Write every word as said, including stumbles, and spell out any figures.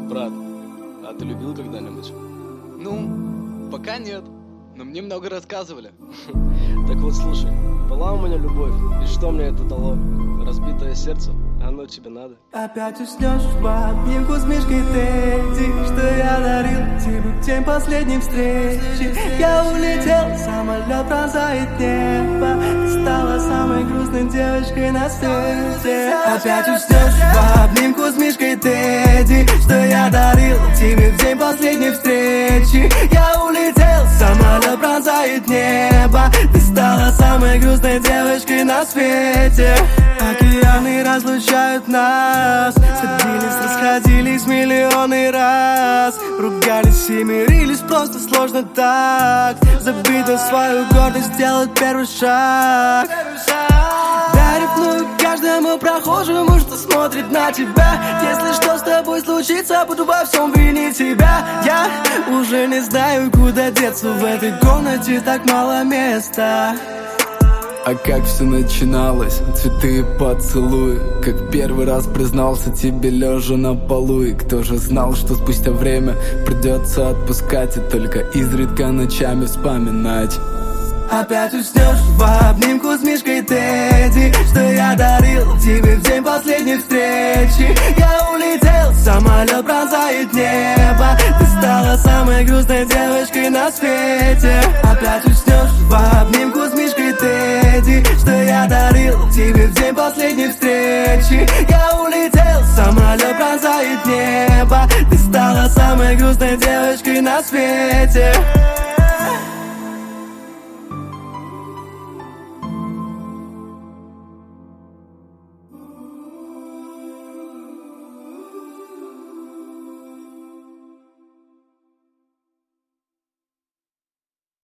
Брат, а ты любил когда-нибудь? Ну, пока нет, но мне много рассказывали. Так вот, слушай, была у меня любовь, и что мне это дало? Разбитое сердце, оно тебе надо? Опять уснешь в обнимку с Мишкой Тедди, что я дарил тебе в день последней встречи. Я улетел, самолет пронзает небо, ты стала самой грустной девочкой на свете. Опять уснешь в обнимку с Мишкой Тедди, что я дарил тебе в день последней встречи. Я улетел, самолет пронзает небо, ты стала самой грустной девочкой на свете. Океаны разлучают нас, садились, расходились миллионы раз, ругались и мирились, просто сложно так забыть на свою гордость, сделать первый шаг. Я ревную каждому прохожему, что смотрит на тебя. Если что с тобой случится, буду во всем винить тебя. Я уже не знаю, куда деться, в этой комнате так мало места. А как все начиналось, цветы и поцелуи, как первый раз признался тебе лежа на полу. И кто же знал, что спустя время придется отпускать и только изредка ночами вспоминать. Опять уснешь в обнимку с Мишкой Тедди, что я дарил тебе в день последней встречи. Я улетел, самолет пронзает небо, ты стала самой грустной девочкой на свете. Опять уснешь в обнимку с Мишкой Тедди, что я дарил тебе в день последней встречи. Я улетел, самолет пронзает небо, ты стала самой грустной девочкой на свете.